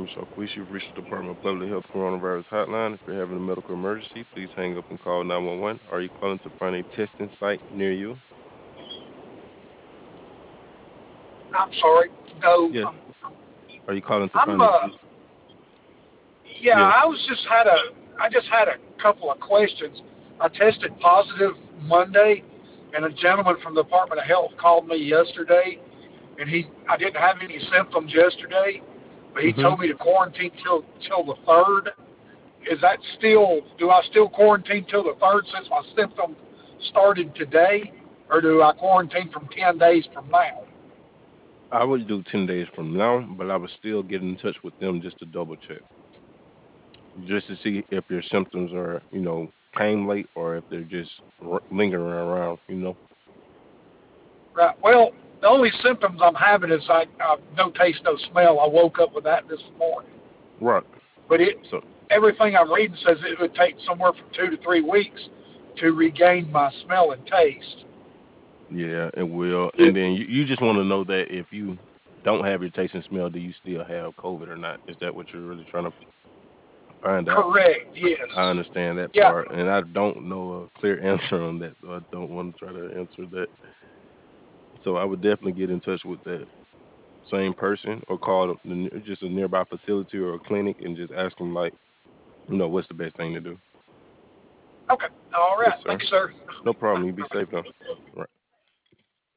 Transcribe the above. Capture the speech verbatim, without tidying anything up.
I'm Sharquisha. You've reached the Department of Public Health Coronavirus Hotline. If you're having a medical emergency, please hang up and call nine one one. Are you calling to find a testing site near you? I'm sorry. No, Yes. um, Are you calling to I'm. find a Uh, yeah, yes? I was just had a. I just had a couple of questions. I tested positive Monday, and a gentleman from the Department of Health called me yesterday, and he. I didn't have any symptoms yesterday, but he Mm-hmm. told me to quarantine till till the third. Is that still? Do I still quarantine till the third since my symptoms started today, or do I quarantine from ten days from now? I would do ten days from now, but I would still get in touch with them just to double check, just to see if your symptoms are, you know, came late or if they're just r- lingering around, you know. Right. Well, the only symptoms I'm having is I uh, no taste, no smell. I woke up with that this morning. Right. But it So everything I'm reading says it would take somewhere from two to three weeks to regain my smell and taste. yeah, it will. And then you, you just want to know that if you don't have your taste and smell, do you still have COVID or not? Is that what you're really trying to find out? Correct. Yes. I understand that Yeah. part, and I don't know a clear answer on that, so I don't want to try to answer that. So I would definitely get in touch with that same person or call the, ne- just a nearby facility or a clinic and just ask them, like, you know, what's the best thing to do. Okay. All Yes, right. Thank sir. you, sir. No problem. You be safe now. Right.